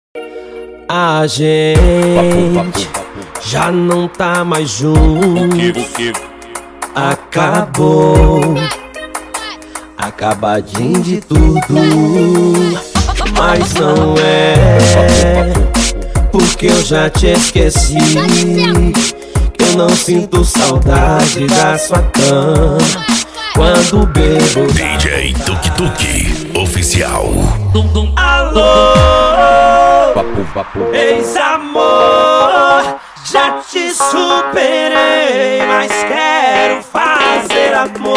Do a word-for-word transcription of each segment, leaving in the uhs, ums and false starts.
A gente já não tá mais junto. Acabou, acabadinho de tudo. Mas não é porque eu já te esqueci, que eu não sinto saudade da sua cama quando bebo. D J Tuk Tuk Oficial. Alô, ex-amor, já te superei, mas quero fazer amor.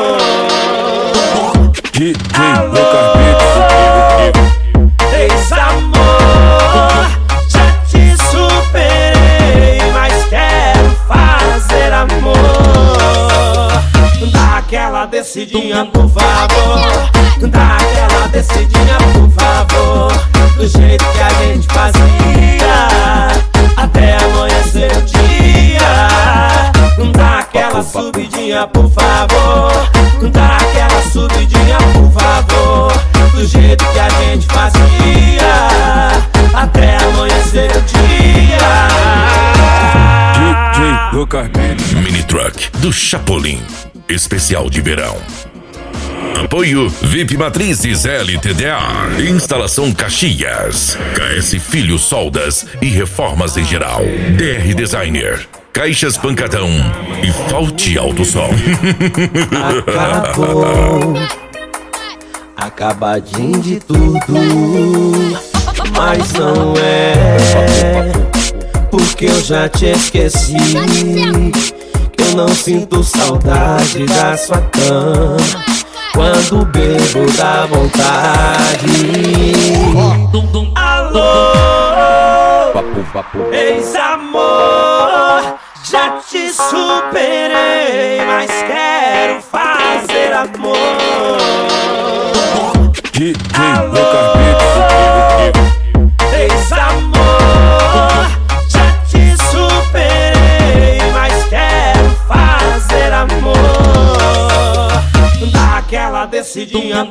Alô, ex-amor, já te superei, mas quero fazer amor. Dá aquela descidinha, por favor. Dá aquela descidinha, por favor. Do jeito que a gente fazia, até amanhecer o dia. Dá aquela subidinha, por favor. Dá aquela subidinha, por favor. Do jeito que a gente fazia, até amanhecer o dia. D J Lucas Mini Truck do Chapolin, especial de verão. Apoio V I P Matrizes L T D A, Instalação Caxias, K S Filho Soldas e Reformas em geral, D R Designer, Caixas Pancadão e Falte Alto Som. Acabou, acabadinho de tudo. Mas não é porque eu já te esqueci, que eu não sinto saudade da sua cama quando bebo dá vontade. Alô, ex-amor, já te superei, mas quero fazer amor. Alô, ex-amor, já te superei, mas quero fazer amor. Dá aquela descidinha,